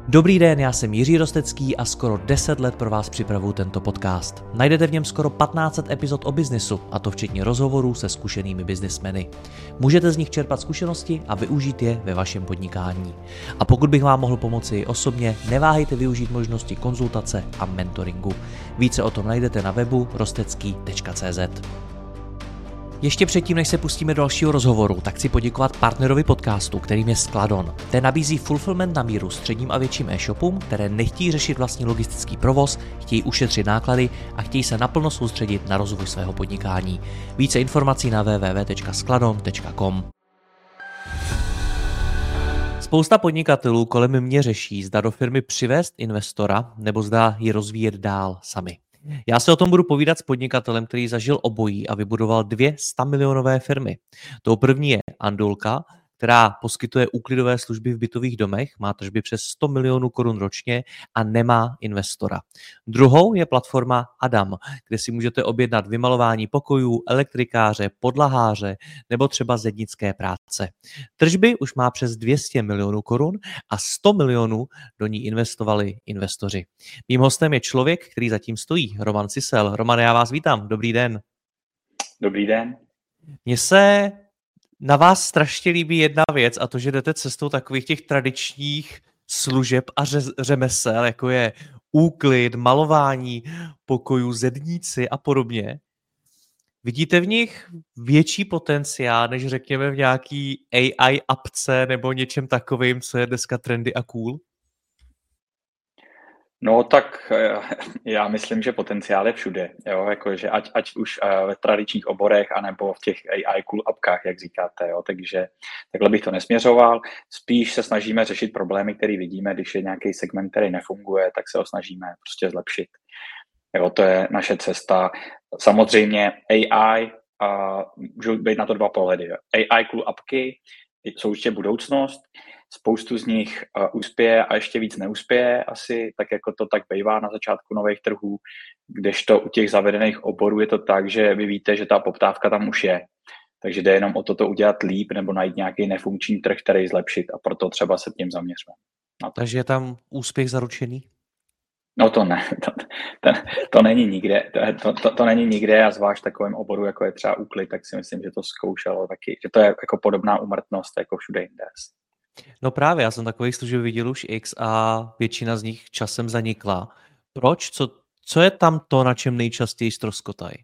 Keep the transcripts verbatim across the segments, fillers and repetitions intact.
Dobrý den, já jsem Jiří Rostecký a skoro deset let pro vás připravuju tento podcast. Najdete v něm skoro patnáct set epizod o biznesu, a to včetně rozhovorů se zkušenými biznismeny. Můžete z nich čerpat zkušenosti a využít je ve vašem podnikání. A pokud bych vám mohl pomoci i osobně, neváhejte využít možnosti konzultace a mentoringu. Více o tom najdete na webu rostecký tečka cé zet. Ještě předtím, než se pustíme do dalšího rozhovoru, tak chci poděkovat partnerovi podcastu, kterým je Skladon. Ten nabízí fulfillment na míru středním a větším e-shopům, které nechtějí řešit vlastní logistický provoz, chtějí ušetřit náklady a chtějí se naplno soustředit na rozvoj svého podnikání. Více informací na w w w tečka skladon tečka com. Spousta podnikatelů kolem mě řeší, zda do firmy přivést investora nebo zda ji rozvíjet dál sami. Já se o tom budu povídat s podnikatelem, který zažil obojí a vybudoval dvě stamilionové firmy. Tou první je Andulka, která poskytuje úklidové služby v bytových domech, má tržby přes sto milionů korun ročně a nemá investora. Druhou je platforma Adam, kde si můžete objednat vymalování pokojů, elektrikáře, podlaháře nebo třeba zednické práce. Tržby už má přes dvě stě milionů korun a sto milionů do ní investovali investoři. Mým hostem je člověk, který zatím stojí, Roman Cisel. Roman, já vás vítám. Dobrý den. Dobrý den. Mně se na vás strašně líbí jedna věc, a to, že jdete cestou takových těch tradičních služeb a ře- řemesel, jako je úklid, malování pokojů, zedníci a podobně. Vidíte v nich větší potenciál, než řekněme v nějaký A I apce nebo něčem takovým, co je dneska trendy a cool? No tak já myslím, že potenciál je všude, jo, jakože ať, ať už ve tradičních oborech, anebo v těch A I cool apkách, jak říkáte, jo, takže takhle bych to nesměřoval, spíš se snažíme řešit problémy, které vidíme, když je nějaký segment, který nefunguje, tak se ho snažíme prostě zlepšit. Jo, to je naše cesta. Samozřejmě A I, uh, můžou být na to dva pohledy. A I cool apky jsou ještě budoucnost, spoustu z nich uh, uspěje a ještě víc neuspěje asi, tak jako to tak bývá na začátku nových trhů, kdežto u těch zavedených oborů je to tak, že vy víte, že ta poptávka tam už je. Takže jde jenom o toto udělat líp nebo najít nějaký nefunkční trh, který zlepšit, a proto třeba se tím zaměřme. Takže je tam úspěch zaručený? No to ne, to, to, to není nikde, to, to, to není nikde, a zvlášť takovém oboru, jako je třeba úklid, tak si myslím, že to zkoušelo taky, že to je jako podobná úmrtnost jako všude jinde. No právě, já jsem takových služeb viděl už X a většina z nich časem zanikla. Proč? Co, co je tam to, na čem nejčastěji ztroskotají?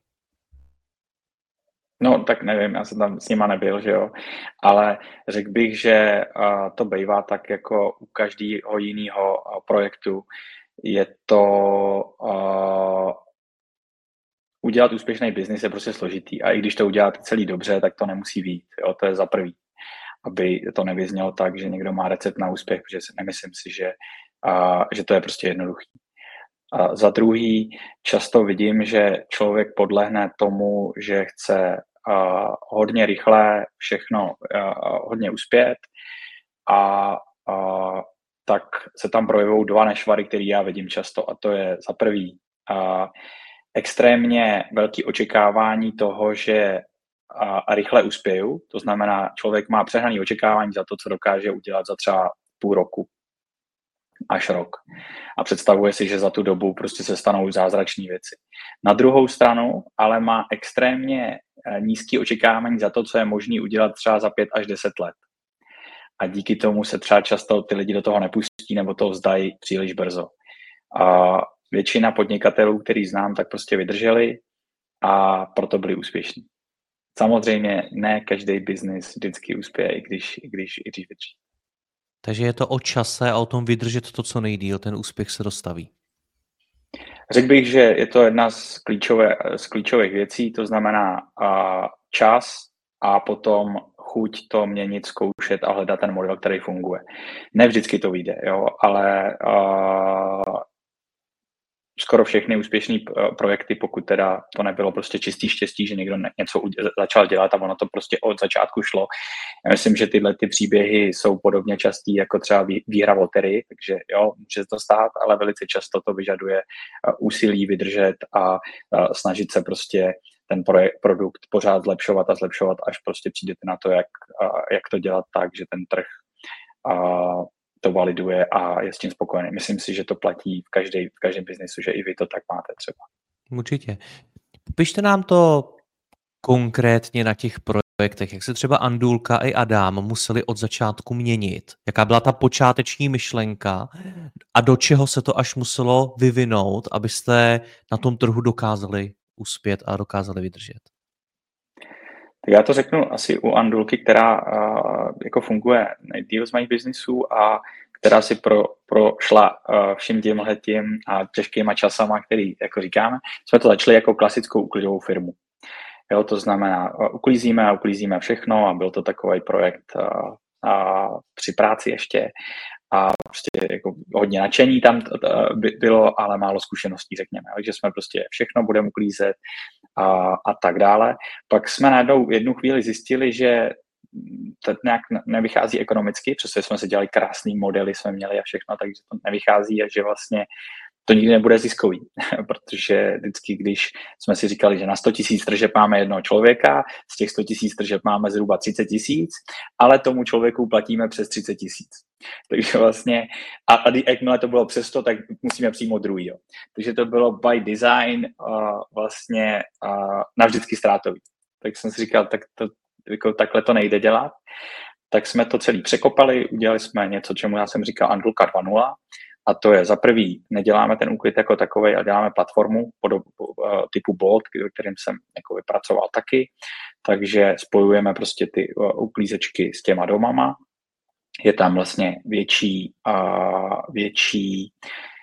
No tak nevím, já jsem tam s nima nebyl, že jo, ale řekl bych, že uh, to bývá tak jako u každého jiného uh, projektu. Je to uh, udělat úspěšný biznis je prostě složitý, a i když to uděláte celý dobře, tak to nemusí vyjít, jo, to je za prvý, aby to nevyznělo tak, že někdo má recept na úspěch, protože si nemyslím si, že, uh, že to je prostě jednoduchý. A za druhý, často vidím, že člověk podlehne tomu, že chce uh, hodně rychle všechno uh, hodně uspět, a uh, tak se tam projevují dva nešvary, které já vidím často, a to je za prvý uh, extrémně velké očekávání toho, že uh, rychle uspěju, to znamená, člověk má přehnané očekávání za to, co dokáže udělat za třeba půl roku až rok, a představuje si, že za tu dobu prostě se stanou zázračné věci. Na druhou stranu ale má extrémně nízké očekávání za to, co je možné udělat třeba za pět až deset let. A díky tomu se třeba často ty lidi do toho nepustí nebo to vzdají příliš brzo. A většina podnikatelů, který znám, tak prostě vydrželi a proto byli úspěšní. Samozřejmě ne každý biznis vždycky uspěje, i když, i když, i když vydrží. Takže je to o čase a o tom vydržet to, co nejdýl, ten úspěch se dostaví. Řekl bych, že je to jedna z, klíčové, z klíčových věcí, to znamená uh, čas a potom chuť to měnit, zkoušet a hledat ten model, který funguje. Ne vždycky to vyjde, jo, ale uh, skoro všechny úspěšné projekty, pokud teda to nebylo prostě čistý štěstí, že někdo něco začal dělat a ono to prostě od začátku šlo. Já myslím, že tyhle ty příběhy jsou podobně častý jako třeba výhra v loterii, takže jo, může to stát, ale velice často to vyžaduje úsilí vydržet a snažit se prostě ten projekt, produkt pořád zlepšovat a zlepšovat, až prostě přijdete na to, jak, jak to dělat tak, že ten trh to to validuje a je s tím spokojený. Myslím si, že to platí v, každej, v každém biznesu, že i vy to tak máte třeba. Určitě. Popište nám to konkrétně na těch projektech, jak se třeba Andulka i Adam museli od začátku měnit. Jaká byla ta počáteční myšlenka a do čeho se to až muselo vyvinout, abyste na tom trhu dokázali uspět a dokázali vydržet? Tak já to řeknu asi u Andulky, která uh, jako funguje nejdýl z mých biznisů a která si pro, prošla uh, vším tímhletím a těžkýma časama, který, jako říkáme, jsme to začali jako klasickou uklidovou firmu. Jo, to znamená, uh, uklízíme a uklízíme všechno a byl to takový projekt uh, uh, při práci ještě a prostě jako hodně nadšení tam bylo, ale málo zkušeností, řekněme. Takže jsme prostě všechno budeme uklízet a, a tak dále. Pak jsme najednou jednu chvíli zjistili, že to nějak nevychází ekonomicky, přestože jsme si dělali krásný modely, jsme měli a všechno, takže to nevychází a že vlastně to nikdy nebude ziskový, protože vždycky, když jsme si říkali, že na sto tisíc tržeb máme jednoho člověka, z těch sto tisíc tržeb máme zhruba třicet tisíc, ale tomu člověku platíme přes třicet tisíc. Takže vlastně, a, a jakmile to bylo přes to, tak musíme přijmout druhýho. Takže to bylo by design uh, vlastně uh, navždycky ztrátový. Tak jsem si říkal, tak to, jako, takhle to nejde dělat. Tak jsme to celý překopali, udělali jsme něco, čemu já jsem říkal Andulka dva tečka nula, a to je za prvý, neděláme ten úklid jako takovej, a děláme platformu podob, typu Bolt, kterým jsem jako vypracoval taky, takže spojujeme prostě ty uklízečky s těma domama. Je tam vlastně větší, uh, větší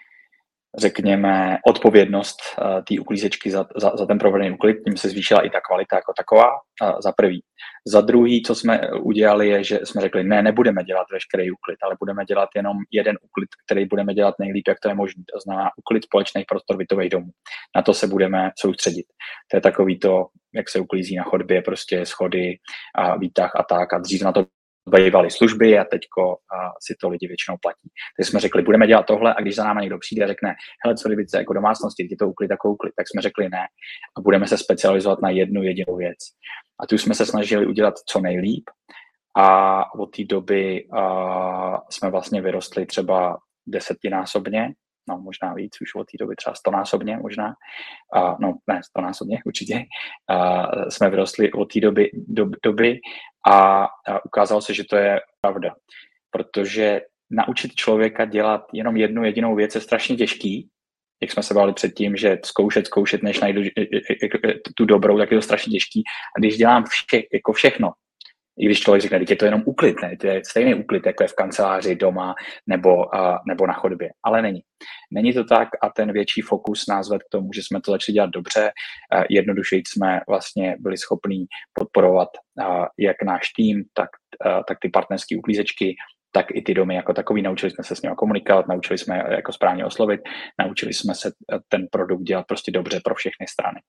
řekněme, odpovědnost uh, té uklízečky za, za, za ten provedený úklid, tím se zvýšila i ta kvalita jako taková, uh, za prvý. Za druhý, co jsme udělali, je, že jsme řekli, ne, nebudeme dělat veškerý úklid, ale budeme dělat jenom jeden úklid, který budeme dělat nejlíp, jak to je možné. To znamená úklid společných prostor bytových domů. Na to se budeme soustředit. To je takový to, jak se uklízí na chodbě, prostě schody, a výtah a tak. A dřív na to bývaly služby a teďko a si to lidi většinou platí. Takže jsme řekli, budeme dělat tohle a když za náma někdo přijde a řekne, hele, co kdyby jako domácnosti, je to úklid, jako úklid, tak jsme řekli ne a budeme se specializovat na jednu jedinou věc. A tu jsme se snažili udělat co nejlíp a od té doby a, jsme vlastně vyrostli třeba desetinásobně, no možná víc, už od té doby třeba stonásobně možná, a, no ne, stonásobně určitě, a, jsme vyrostli od té doby, do, doby a, a ukázalo se, že to je pravda, protože naučit člověka dělat jenom jednu jedinou věc je strašně těžký, jak jsme se bavili předtím, že zkoušet, zkoušet, než najdu tu dobrou, tak je to strašně těžký. A když dělám vše, jako všechno, i když člověk řekne, že je to jenom úklid, ne, to je stejný úklid, jako je v kanceláři, doma nebo, uh, nebo na chodbě, ale není. Není to tak a ten větší fokus nás vedl k tomu, že jsme to začali dělat dobře, uh, jednodušeji jsme vlastně byli schopní podporovat uh, jak náš tým, tak, uh, tak ty partnerské uklízečky, tak i ty domy jako takový. Naučili jsme se s nimi komunikovat, naučili jsme jako správně oslovit, naučili jsme se ten produkt dělat prostě dobře pro všechny strany.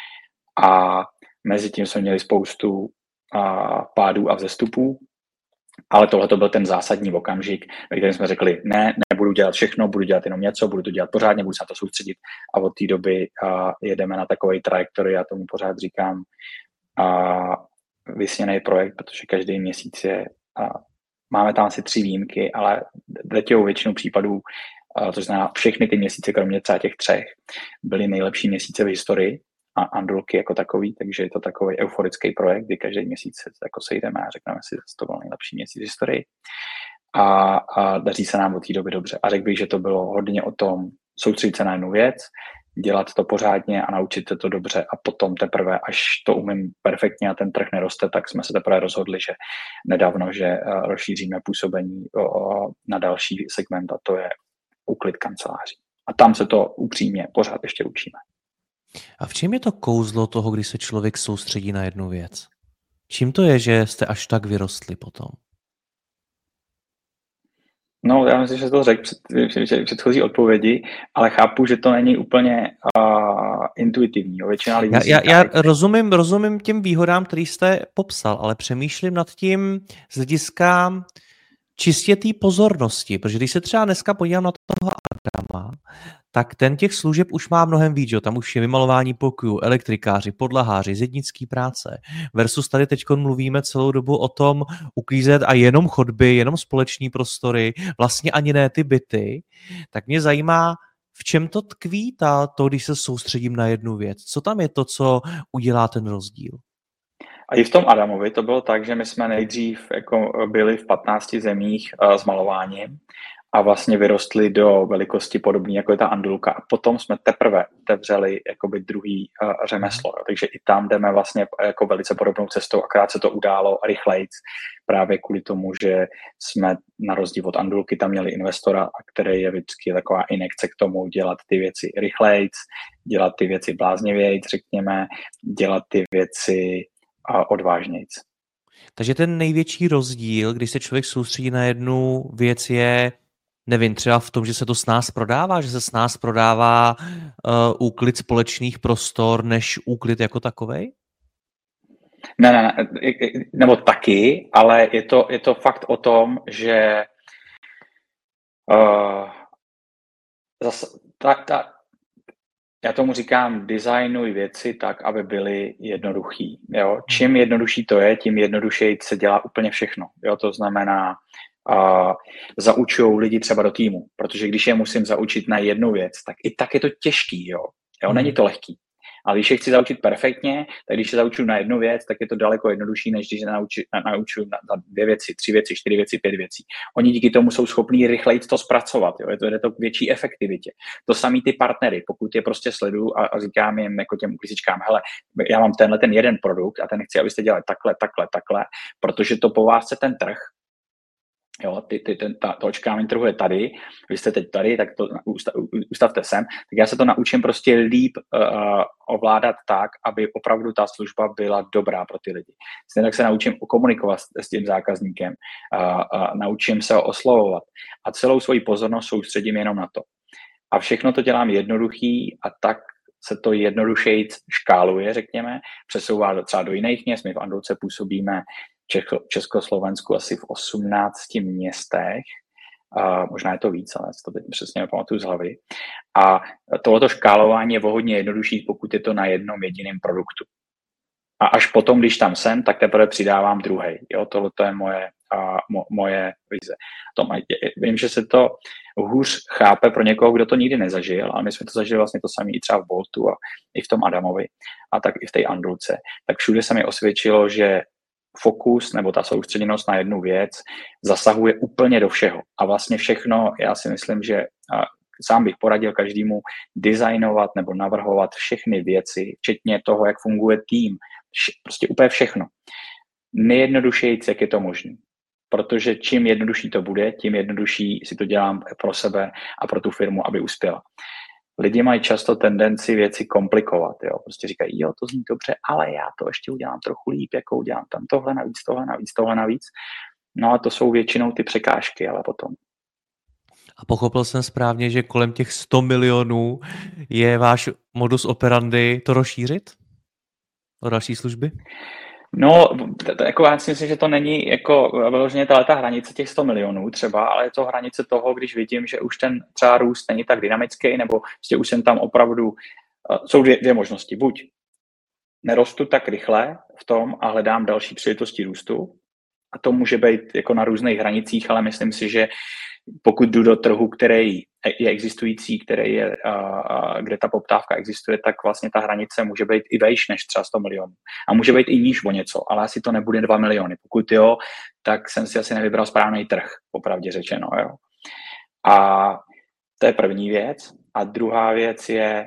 A mezi tím jsme měli spoustu a pádů a vzestupů, ale tohle to byl ten zásadní okamžik, ve kterém jsme řekli, ne, nebudu dělat všechno, budu dělat jenom něco, budu to dělat pořádně, budu se na to soustředit a od té doby a, jedeme na takový trajektory, já tomu pořád říkám a, vysněný projekt, protože každý měsíc je, a, máme tam asi tři výjimky, ale drtivou většinu případů, a, to znamená všechny ty měsíce, kromě třeba těch třech, byly nejlepší měsíce v historii, a Andulky jako takový, takže je to takový euforický projekt, kdy každý měsíc se jako sejdeme a řekneme si, že to byl nejlepší měsíc v historii a, a daří se nám od té doby dobře. A řekl bych, že to bylo hodně o tom soustředit se na jednu věc, dělat to pořádně a naučit se to dobře a potom teprve, až to umím perfektně a ten trh neroste, tak jsme se teprve rozhodli, že nedávno, že rozšíříme působení na další segment a to je úklid kanceláří. A tam se to upřímně pořád ještě učíme. A v čem je to kouzlo toho, když se člověk soustředí na jednu věc? Čím to je, že jste až tak vyrostli potom? No, já myslím, že to řekl v předchozí odpovědi, ale chápu, že to není úplně uh, intuitivní. Většina lidí já, já, já rozumím, rozumím těm výhodám, který jste popsal, ale přemýšlím nad tím z hlediska čistě té pozornosti, protože když se třeba dneska podívám na toho Adama, tak ten těch služeb už má mnohem víc, jo? Tam už je vymalování pokojů, elektrikáři, podlaháři, zednický práce. Versus tady teď mluvíme celou dobu o tom uklízet a jenom chodby, jenom společní prostory, vlastně ani ne ty byty. Tak mě zajímá, v čem to tkví ta, to, když se soustředím na jednu věc? Co tam je to, co udělá ten rozdíl? A i v tom Adamovi to bylo tak, že my jsme nejdřív jako byli v patnácti zemích uh, s malováním a vlastně vyrostli do velikosti podobné, jako je ta Andulka. A potom jsme teprve otevřeli jakoby druhý uh, řemeslo. Jo. Takže i tam jdeme vlastně jako velice podobnou cestou, akorát se to událo rychlejc, právě kvůli tomu, že jsme na rozdíl od Andulky tam měli investora, který je vždycky taková injekce k tomu dělat ty věci rychlejc, dělat ty věci bláznivějc, řekněme, dělat ty věci a odvážnějc. Takže ten největší rozdíl, když se člověk soustředí na jednu věc, je, nevím, třeba v tom, že se to s nás prodává, že se s nás prodává uh, úklid společných prostor, než úklid jako takovej? Ne, ne, ne, nebo taky, ale je to, je to fakt o tom, že uh, zase, ta, ta, já tomu říkám, designuj věci tak, aby byly jednoduchý. Jo? Čím jednodušší to je, tím jednodušeji se dělá úplně všechno. Jo? To znamená, uh, zaučují lidi třeba do týmu, protože když je musím zaučit na jednu věc, tak i tak je to těžký. Jo? Jo? Není to lehký. Ale když je chci zaučit perfektně, tak když se zauču na jednu věc, tak je to daleko jednodušší, než když se nauči, na, nauču na, na dvě věci, tři věci, čtyři věci, pět věcí. Oni díky tomu jsou schopní rychleji to zpracovat. Jo? Je to, je to k větší efektivitě. To samý ty partnery, pokud je prostě sleduju a, a říkám jim jako těm uklízečkám, hele, já mám tenhle ten jeden produkt a ten chci, abyste dělali takhle, takhle, takhle, protože to po vás chce ten trh. Jo, ty, ty, ten, ta, to očekávání trhu je tady, vy jste teď tady, tak to ustav, ustavte sem, tak já se to naučím prostě líp uh, ovládat tak, aby opravdu ta služba byla dobrá pro ty lidi. Stejně tak se naučím komunikovat s, s tím zákazníkem, uh, uh, naučím se ho oslovovat a celou svoji pozornost soustředím jenom na to. A všechno to dělám jednoduchý a tak se to jednodušeji škáluje, řekněme, přesouvá třeba do jiných měst. My v Andulce působíme Česko, Československu asi v osmnácti městech, a možná je to víc, ale to teď přesně nepamatuju z hlavy. A tohleto škálování je o hodně jednodušší, pokud je to na jednom jediném produktu. A až potom, když tam jsem, tak teprve přidávám druhej. Jo, tohle je moje, a, mo, moje vize. Tom, vím, že se to hůř chápe pro někoho, kdo to nikdy nezažil, ale my jsme to zažili vlastně to samé i třeba v Boltu a i v tom Adamovi a tak i v té Andulce. Tak všude se mi osvědčilo, že fokus nebo ta soustředěnost na jednu věc zasahuje úplně do všeho. A vlastně všechno, já si myslím, že sám bych poradil každému designovat nebo navrhovat všechny věci, včetně toho, jak funguje tým, prostě úplně všechno. Nejjednodušeji, jak je to možné. Protože čím jednodušší to bude, tím jednodušší si to dělám pro sebe a pro tu firmu, aby uspěla. Lidi mají často tendenci věci komplikovat, jo. Prostě říkají, jo, to zní dobře, ale já to ještě udělám trochu líp, jako udělám tam tohle navíc, tohle navíc, tohle navíc. No a to jsou většinou ty překážky, ale potom. A pochopil jsem správně, že kolem těch sto milionů je váš modus operandi to rozšířit? O další služby? No, to, to, jako já si myslím, že to není jako vyloženě ta hranice těch sto milionů třeba, ale je to hranice toho, když vidím, že už ten třeba růst není tak dynamický, nebo prostě už jsem tam opravdu, uh, jsou dvě, dvě možnosti. Buď nerostu tak rychle v tom a hledám další příležitosti růstu, a to může být jako na různých hranicích, ale myslím si, že pokud jdu do trhu, který je existující, který je, uh, kde ta poptávka existuje, tak vlastně ta hranice může být i vejš než třeba sto milionů. A může být i níž o něco, ale asi to nebude dva miliony. Pokud jo, tak jsem si asi nevybral správný trh, popravdě řečeno. Jo. A to je první věc. A druhá věc je,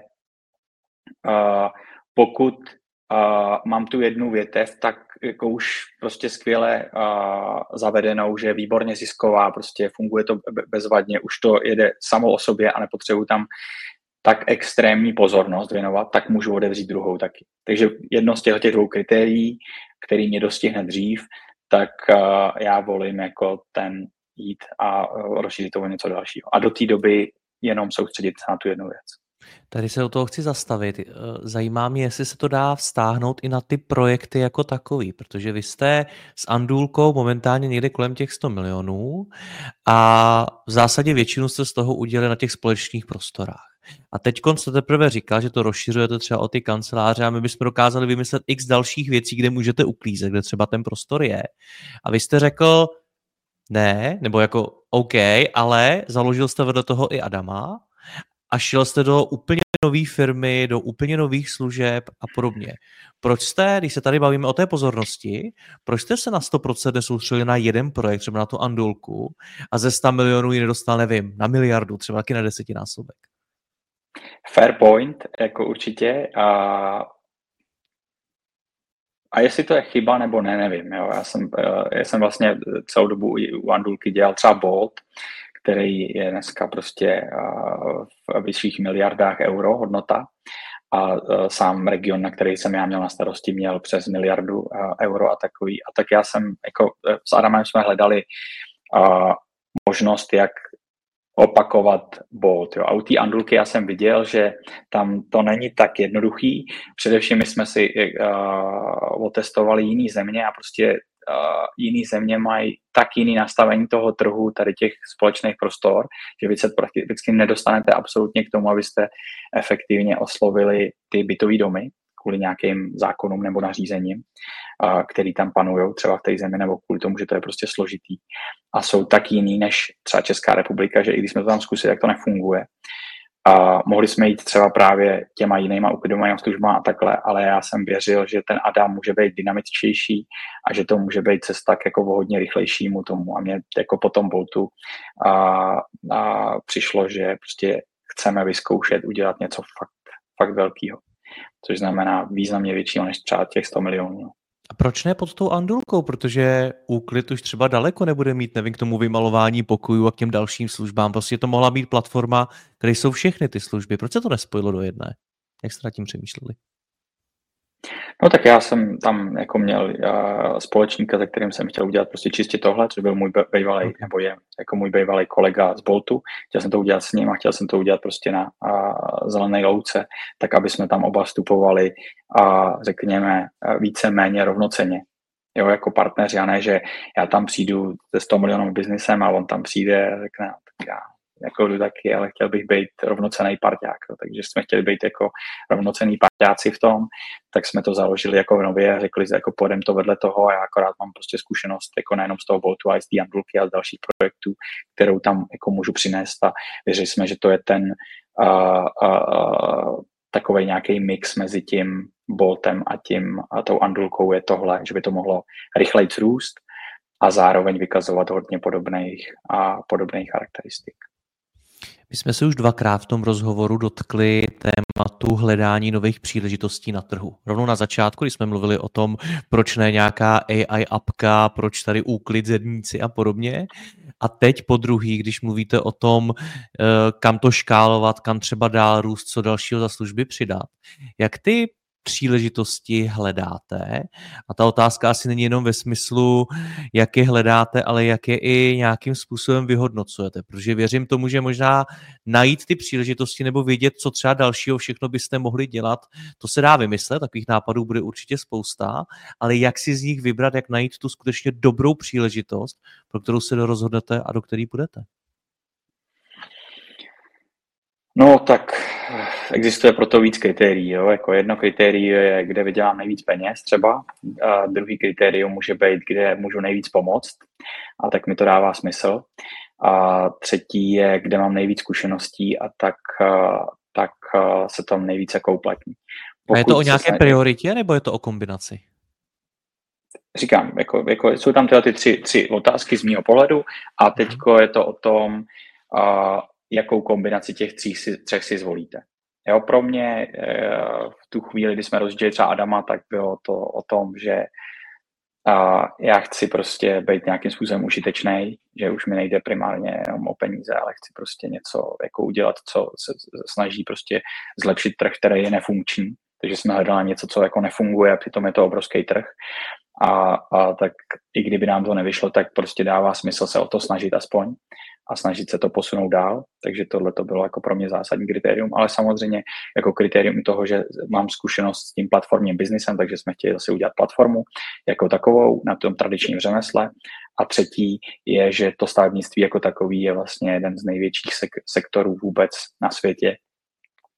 uh, pokud Uh, mám tu jednu větev, tak jako už prostě skvěle uh, zavedenou, že je výborně zisková, prostě funguje to bezvadně, už to jede samo o sobě a nepotřebuji tam tak extrémní pozornost věnovat, tak můžu otevřít druhou taky. Takže jedno z těch, těch dvou kritérií, který mě dostihne dřív, tak uh, já volím jako ten jít a uh, rozšířit to o něco dalšího. A do té doby jenom soustředit se na tu jednu věc. Tady se o toho chci zastavit. Zajímá mě, jestli se to dá vztáhnout i na ty projekty jako takový, protože vy jste s Andulkou momentálně někde kolem těch sto milionů a v zásadě většinu jste z toho udělali na těch společných prostorách. A teď jste teprve říkal, že to rozšiřujete třeba o ty kanceláře a my bychom dokázali vymyslet x dalších věcí, kde můžete uklízet, kde třeba ten prostor je. A vy jste řekl, ne, nebo jako OK, ale založil jste vedle toho i Adama a šel jste do úplně nové firmy, do úplně nových služeb a podobně. Proč jste, když se tady bavíme o té pozornosti, proč jste se na sto procent nesoustředili na jeden projekt, třeba na tu Andulku, a ze sto milionů ji nedostal, nevím, na miliardu, třeba taky na desetinásobek? Fair point, jako určitě. A, a jestli to je chyba nebo ne, nevím. Jo. Já, jsem, já jsem vlastně celou dobu u Andulky dělal třeba Bolt, který je dneska prostě v vyšších miliardách euro hodnota. A sám region, na který jsem já měl na starosti, měl přes miliardu euro a takový. A tak já jsem, jako s Adamem jsme hledali uh, možnost, jak opakovat Bolt. Jo. A u té Andulky já jsem viděl, že tam to není tak jednoduchý. Především my jsme si uh, otestovali jiný země a prostě uh, jiný země mají tak jiný nastavení toho trhu, tady těch společných prostor, že vy se prakticky nedostanete absolutně k tomu, abyste efektivně oslovili ty bytové domy kvůli nějakým zákonům nebo nařízením, uh, který tam panují třeba v té zemi, nebo kvůli tomu, že to je prostě složitý. A jsou tak jiný než třeba Česká republika, že i když jsme to tam zkusili, tak to nefunguje. A mohli jsme jít třeba právě těma jinýma uklidovými službami a takhle, ale já jsem věřil, že ten Adam může být dynamičtější a že to může být cesta jako o hodně rychlejšímu tomu. A mě jako po tom Boltu a, a přišlo, že prostě chceme vyzkoušet udělat něco fakt, fakt velkého. Což znamená významně většího než třeba těch sto milionů. A proč ne pod tou Andulkou? Protože Úklid už třeba daleko nebude mít, nevím, k tomu vymalování pokojů a k těm dalším službám. Prostě to mohla být platforma, kde jsou všechny ty služby. Proč se to nespojilo do jedné? Jak jste nad tím přemýšleli? No tak já jsem tam jako měl uh, společníka, se kterým jsem chtěl udělat prostě čistě tohle, což byl můj bývalý, okay. nebo je jako můj bývalý kolega z Boltu. Chtěl jsem to udělat s ním a chtěl jsem to udělat prostě na uh, zelené louce, tak aby jsme tam oba vstupovali a uh, řekněme uh, více-méně rovnocenně. Jo, jako partneři, a ne, že já tam přijdu se sto milionovým biznisem a on tam přijde a řekne, tak já jako jdu taky, ale chtěl bych být rovnocenný parťák. Jo. Takže jsme chtěli být jako rovnocenný parťáci v tom, tak jsme to založili jako nově a řekli, že jako půjdem to vedle toho a já akorát mám prostě zkušenost jako nejenom z toho Boltu, ale z té Andulky a z dalších projektů, kterou tam jako můžu přinést a věřili jsme, že to je ten uh, uh, takovej nějaký mix mezi tím Boltem a tím a tou Andulkou je tohle, že by to mohlo rychleji růst a zároveň vykazovat hodně podobných a podobných charakteristik. My jsme se už dvakrát v tom rozhovoru dotkli tématu hledání nových příležitostí na trhu. Rovnou na začátku, když jsme mluvili o tom, proč ne nějaká A I apka, proč tady Úklid, zedníci a podobně. A teď po druhý, když mluvíte o tom, kam to škálovat, kam třeba dál růst, co dalšího za služby přidat. Jak ty příležitosti hledáte? A ta otázka asi není jenom ve smyslu, jak je hledáte, ale jak je i nějakým způsobem vyhodnocujete. Protože věřím tomu, že možná najít ty příležitosti nebo vědět, co třeba dalšího všechno byste mohli dělat, to se dá vymyslet, takových nápadů bude určitě spousta, ale jak si z nich vybrat, jak najít tu skutečně dobrou příležitost, pro kterou se rozhodnete a do které půjdete? No tak existuje proto víc kritérií. Jo? Jako jedno kritérium je, kde vydělám nejvíc peněz třeba. A druhý kritérium může být, kde můžu nejvíc pomoct. A tak mi to dává smysl. A třetí je, kde mám nejvíc zkušeností a tak, tak se tam nejvíc jako uplatní. A je to o nějaké snaží... prioritě, nebo je to o kombinaci? Říkám, jako, jako jsou tam tyhle ty tři, tři otázky z mýho pohledu a teďko je to o tom, uh, jakou kombinaci těch tří si, třech si zvolíte. Jo, pro mě v tu chvíli, kdy jsme rozdělili třeba Adama, tak bylo to o tom, že já chci prostě být nějakým způsobem užitečný, že už mi nejde primárně jenom o peníze, ale chci prostě něco jako udělat, co se snaží prostě zlepšit trh, který je nefunkční. Takže jsme hledali něco, co jako nefunguje a přitom je to obrovský trh. A, a tak i kdyby nám to nevyšlo, tak prostě dává smysl se o to snažit aspoň a snažit se to posunout dál. Takže tohle to bylo jako pro mě zásadní kritérium, ale samozřejmě jako kritérium toho, že mám zkušenost s tím platformním biznisem, takže jsme chtěli zase udělat platformu jako takovou na tom tradičním řemesle. A třetí je, že to stavebnictví jako takový je vlastně jeden z největších sek- sektorů vůbec na světě.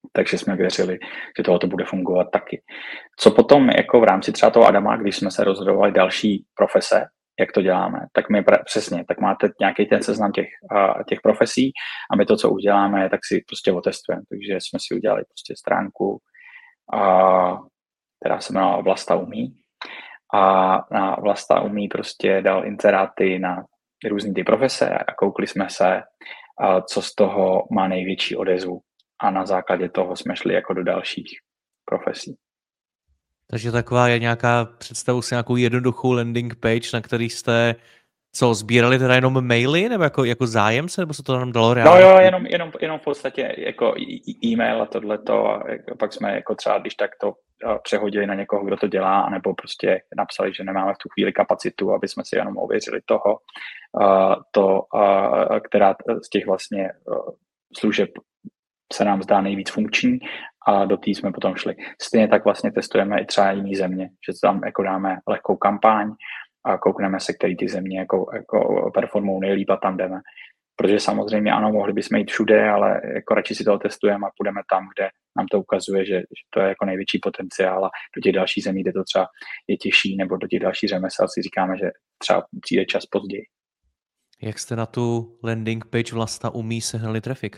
Takže jsme věřili, že tohle bude fungovat taky. Co potom jako v rámci třeba toho Adama, když jsme se rozhodovali další profese, jak to děláme, tak my přesně, tak máte nějaký ten seznam těch, uh, těch profesí a my to, co uděláme, tak si prostě otestujeme. Takže jsme si udělali prostě stránku, uh, která se jmenovala Vlasta umí. A na Vlasta umí prostě dal inzeráty na různý ty profese a koukli jsme se, uh, co z toho má největší odezvu. A na základě toho jsme šli jako do dalších profesí. Takže taková je nějaká, představu si nějakou jednoduchou landing page, na který jste co, sbírali teda jenom maily, nebo jako, jako zájemce, nebo se to nám dalo reálně? No jo, jenom, jenom, jenom v podstatě jako e-mail a tohleto a pak jsme jako třeba, když tak to přehodili na někoho, kdo to dělá, anebo prostě napsali, že nemáme v tu chvíli kapacitu, aby jsme si jenom ověřili toho, to, která z těch vlastně služeb se nám zdá nejvíc funkční a do té jsme potom šli. Stejně tak vlastně testujeme i třeba jiný země, že tam jako dáme lehkou kampaň a koukneme se, který ty země jako, jako performou nejlíp a tam jdeme. Protože samozřejmě ano, mohli bychom jít všude, ale jako radši si to testujeme a půjdeme tam, kde nám to ukazuje, že, že to je jako největší potenciál a do těch dalších zemí, kde to třeba je těžší, nebo do těch dalších řemesel si říkáme, že třeba přijde čas později. Jak jste na tu landing page Vlasta umí sehnali traffic?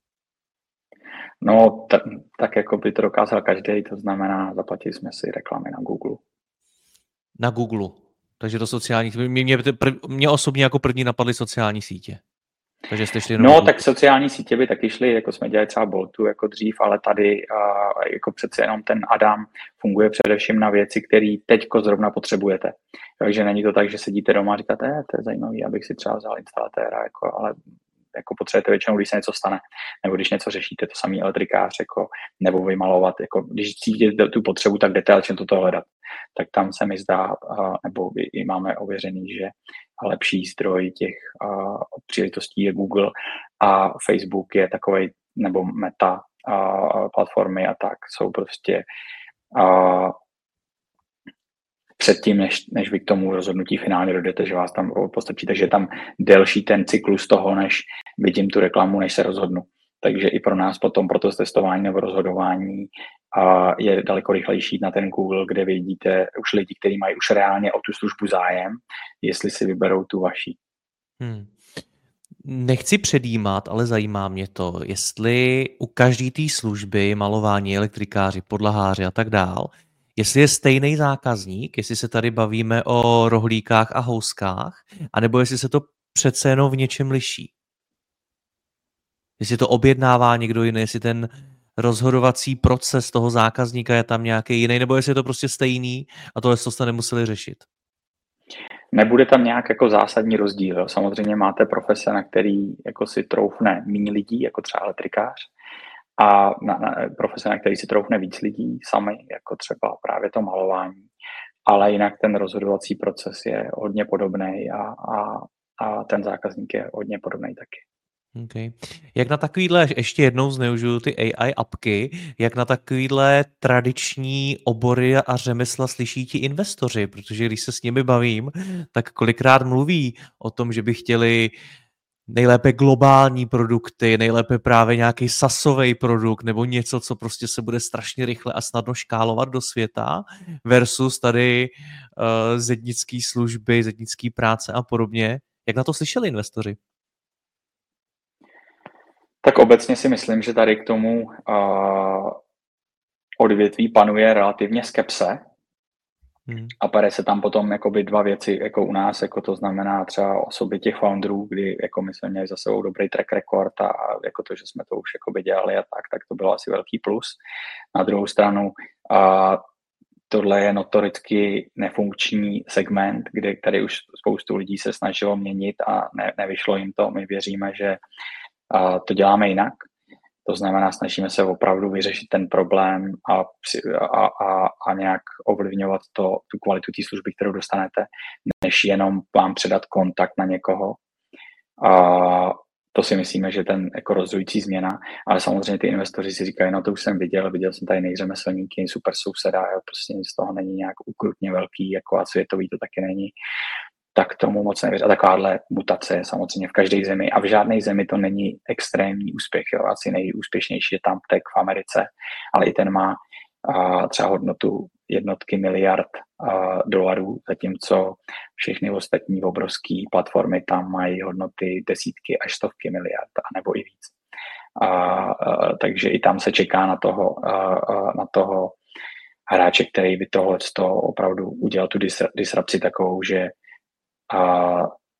No, t- tak jako by to dokázal každý, to znamená, zaplatili jsme si reklamy na Google. Na Google. Takže do sociálních, mě, mě, mě osobně jako první napadly sociální sítě. Takže jste šli jenom No, Google. tak sociální sítě by taky šly, jako jsme dělali třeba Boltu jako dřív, ale tady a, jako přece jenom ten Adam funguje především na věci, které teďko zrovna potřebujete. Takže není to tak, že sedíte doma a říkáte, eh, to je zajímavý, abych si třeba vzal instalatéra, jako, ale jako potřebujete většinou, když se něco stane, nebo když něco řešíte, to samý elektrikář, jako, nebo vymalovat, jako, když cítíte tu potřebu, tak jdete, ale čem toto hledat. Tak tam se mi zdá, nebo i máme ověřený, že lepší zdroj těch uh, příležitostí je Google a Facebook je takovej, nebo Meta uh, platformy a tak jsou prostě uh, předtím, než, než vy k tomu rozhodnutí finálně dojdete, že vás tam postačí, takže je tam delší ten cyklus toho, než vidím tu reklamu, než se rozhodnu. Takže i pro nás potom pro to testování nebo rozhodování uh, je daleko rychlejší na ten Google, kde vidíte už lidi, kteří mají už reálně o tu službu zájem, jestli si vyberou tu vaši. Hmm. Nechci předjímat, ale zajímá mě to, jestli u každé té služby, malování, elektrikáři, podlaháři a tak dál, jestli je stejný zákazník, jestli se tady bavíme o rohlíkách a houskách, anebo jestli se to přece jenom v něčem liší. Jestli to objednává někdo jiný, jestli ten rozhodovací proces toho zákazníka je tam nějaký jiný, nebo jestli je to prostě stejný a tohle jste nemuseli řešit. Nebude tam nějak jako zásadní rozdíl. Samozřejmě máte profese, na který jako si troufne méně lidí, jako třeba elektrikář, a na, na, profese, na který si troufne víc lidí sami, jako třeba právě to malování. Ale jinak ten rozhodovací proces je hodně podobný a, a, a ten zákazník je hodně podobný taky. Okay. Jak na takovýhle, ještě jednou zneužiju ty A I apky, jak na takovýhle tradiční obory a řemesla slyší ti investoři, protože když se s nimi bavím, tak kolikrát mluví o tom, že by chtěli nejlépe globální produkty, nejlépe právě nějaký sasový produkt nebo něco, co prostě se bude strašně rychle a snadno škálovat do světa versus tady uh, zednický služby, zednický práce a podobně. Jak na to slyšeli investoři? Tak obecně si myslím, že tady k tomu uh, odvětví panuje relativně skepse. Hmm. A pere se tam potom jakoby dva věci, jako u nás, jako to znamená třeba osoby těch founderů, kdy jako my jsme měli za sebou dobrý track record a jako to, že jsme to už jakoby dělali a tak, tak to bylo asi velký plus. Na druhou stranu uh, tohle je notoricky nefunkční segment, kde tady už spoustu lidí se snažilo měnit a ne, nevyšlo jim to. My věříme, že uh, to děláme jinak. To znamená, snažíme se opravdu vyřešit ten problém a, a, a, a nějak ovlivňovat to, tu kvalitu té služby, kterou dostanete, než jenom vám předat kontakt na někoho. A to si myslíme, že ten jako rozhodující změna, ale samozřejmě ty investoři si říkají, no to už jsem viděl, viděl jsem tady nejřemeslníky, super souseda, jo, prostě nic z toho není nějak ukrutně velký, jako a světový to taky není. tak tomu moc nevěřím. A takováhle mutace je samozřejmě v každé zemi a v žádné zemi to není extrémní úspěch. Jo. Asi nejúspěšnější je tam tech v Americe, ale i ten má uh, třeba hodnotu jednotky miliard uh, dolarů, zatímco všechny ostatní obrovské platformy tam mají hodnoty desítky až stovky miliard, anebo i víc. Uh, uh, takže i tam se čeká na toho, uh, uh, na toho hráče, který by tohle z toho opravdu udělal tu dis- disrupci takovou, že a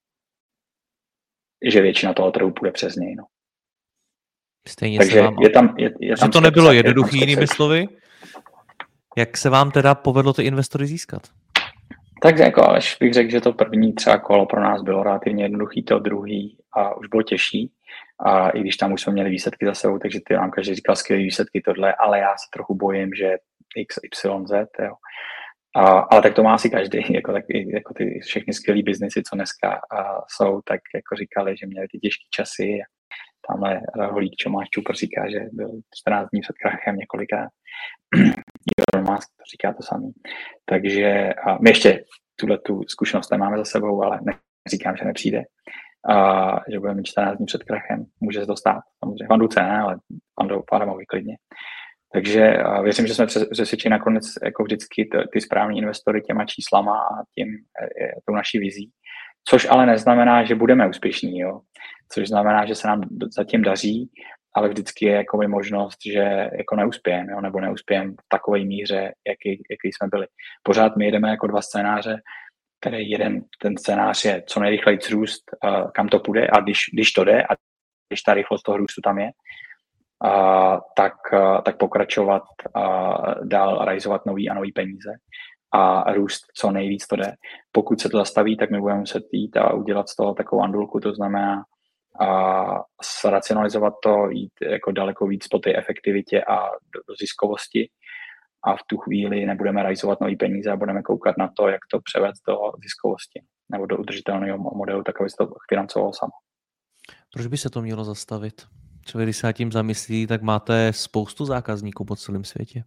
že většina toho trhu půjde přes něj. No. Stejně Takže se vám... je tam, je, je tam že to nebylo skepsa, jednoduchý, jinými slovy. Jak se vám teda povedlo ty investory získat? Tak jako, alež bych řekl, že to první třeba kolo pro nás bylo relativně jednoduchý, to druhý a už bylo těžší. A i když tam už jsme měli výsledky za sebou, takže ty nám každý říkal skvělý výsledky tohle, ale já se trochu bojím, že X, Y, Z, jo. A, ale tak to má asi každý, jako, tak, jako ty všechny skvělý biznesy, co dneska a, jsou, tak jako říkali, že měli ty těžké časy. Tamhle Holík Čomáš Čupr říká, že byl čtrnáct dní před krachem několikrát. Elon Musk to říká to samý. Takže a my ještě tuhle tu zkušenost nemáme za sebou, ale neříkám, že nepřijde. A, že budeme mít čtrnáct dní před krachem. Může se to stát. Samozřejmě Fandu C ne, ale Fandu Adamovi klidně. Takže uh, věřím, že jsme přesvědčili nakonec jako vždycky t- ty správní investory těma číslama a tím je, tou naší vizí. Což ale neznamená, že budeme úspěšní, jo. Což znamená, že se nám zatím daří, ale vždycky je jako možnost, že jako neuspějeme, jo, nebo neuspějeme v takové míře, jaký, jaký jsme byli. Pořád my jedeme jako dva scénáře, který jeden, ten scénář je co nejrychleji růst, uh, kam to půjde a když, když to jde a když ta rychlost toho růstu tam je, Uh, tak, uh, tak pokračovat uh, dál, realizovat nový a nový peníze a růst co nejvíc to jde. Pokud se to zastaví, tak my budeme muset jít a udělat z toho takovou andulku, to znamená uh, zracionalizovat to, jít jako daleko víc po té efektivitě a do, do ziskovosti a v tu chvíli nebudeme realizovat nový peníze a budeme koukat na to, jak to převést do ziskovosti nebo do udržitelného modelu, tak aby se to financovalo samo. Proč by se to mělo zastavit? Třeba když se nad tím zamyslí, tak máte spoustu zákazníků po celém světě.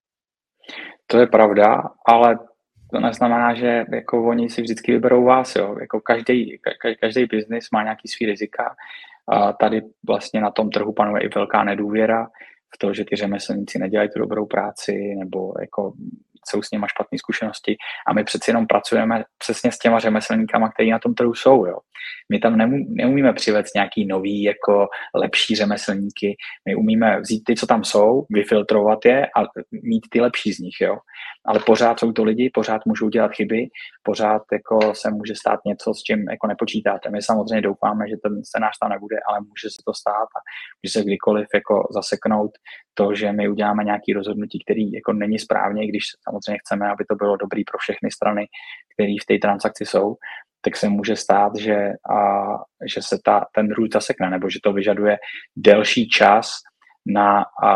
To je pravda, ale to neznamená, že jako oni si vždycky vyberou vás. Jo. Jako každý, každý biznis má nějaký svý rizika. A tady vlastně na tom trhu panuje i velká nedůvěra v to, že ty řemeslníci nedělají tu dobrou práci nebo jako jsou s nimi špatné zkušenosti a my přeci jenom pracujeme přesně s těma řemeslníkama, kteří na tom trhu jsou. Jo. My tam neumíme přivést nějaký nový, jako lepší řemeslníky, my umíme vzít ty, co tam jsou, vyfiltrovat je a mít ty lepší z nich, jo. Ale pořád jsou to lidi, pořád můžou dělat chyby, pořád jako se může stát něco, s čím jako nepočítáte. My samozřejmě doufáme, že ten scénář tam nebude, ale může se to stát a může se kdykoliv jako zaseknout to, že my uděláme nějaké rozhodnutí, které jako není správně, když samozřejmě chceme, aby to bylo dobrý pro všechny strany, které v té transakci jsou, tak se může stát, že, a, že se ta, ten růst zasekne, nebo že to vyžaduje delší čas na, a,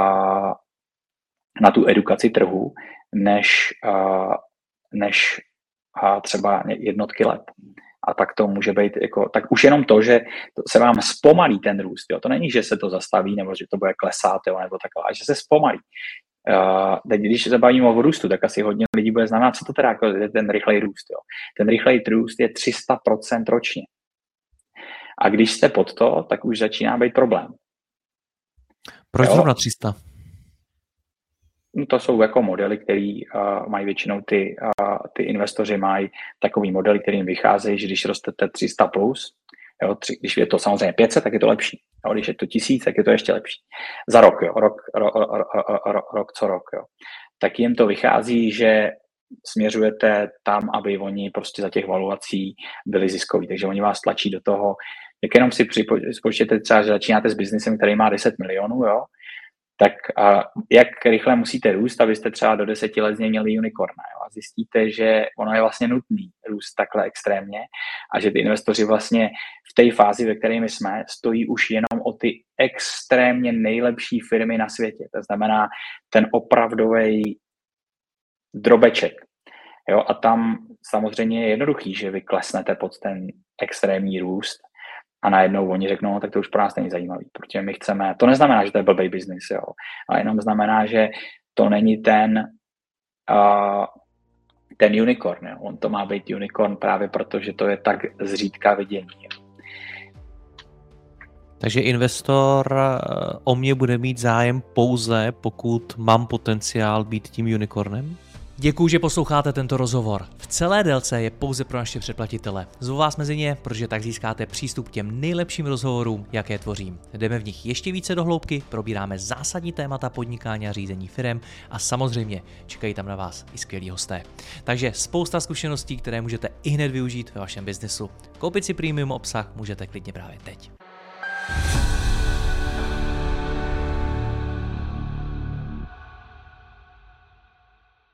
na tu edukaci trhu, než, a, než a třeba jednotky let. A tak to může být, jako, tak už jenom to, že se vám zpomalí ten růst, jo. To není, že se to zastaví, nebo že to bude klesat, jo, nebo takhle, ale že se zpomalí. Uh, teď, když se bavíme o růstu, tak asi hodně lidí bude znamenat, co to teda jako je ten rychlej růst. Jo. Ten rychlej růst je tři sta procent ročně. A když jste pod to, tak už začíná být problém. Proč zrovna tři sta? No, to jsou jako modely, které uh, mají většinou ty, uh, ty investoři mají takový modely, kterým vycházejí, že když rostete tři sta plus, jo, tři, když je to samozřejmě pět set, tak je to lepší. Jo, když je to tisíc, tak je to ještě lepší. Za rok, jo, rok, ro, ro, ro, ro, ro, rok co rok. Jo. Tak jim to vychází, že směřujete tam, aby oni prostě za těch valuací byli ziskoví. Takže oni vás tlačí do toho, jak jenom si připočtěte třeba, že začínáte s biznesem, který má deset milionů, jo, tak a jak rychle musíte růst, abyste třeba do deseti let z něj měli unicorna. Jo? A zjistíte, že ono je vlastně nutný růst takhle extrémně a že ty investoři vlastně v té fázi, ve které my jsme, stojí už jenom o ty extrémně nejlepší firmy na světě. To znamená ten opravdový drobeček. Jo? A tam samozřejmě je jednoduchý, že vy klesnete pod ten extrémní růst a najednou oni řeknou, no, tak to už pro nás není zajímavý, protože my chceme, to neznamená, že to je blbý biznis, jo, ale jenom znamená, že to není ten, uh, ten unicorn. Jo. On to má být unicorn právě proto, že to je tak zřídka vidění. Jo. Takže investor o mě bude mít zájem pouze, pokud mám potenciál být tím unicornem? Děkuji, že posloucháte tento rozhovor. V celé délce je pouze pro naše předplatitele. Zvu vás mezi ně, protože tak získáte přístup k těm nejlepším rozhovorům, jaké tvořím. Jdeme v nich ještě více do hloubky, probíráme zásadní témata podnikání a řízení firem a samozřejmě čekají tam na vás i skvělí hosté. Takže spousta zkušeností, které můžete ihned využít ve vašem biznesu. Koupit si premium obsah můžete klidně právě teď.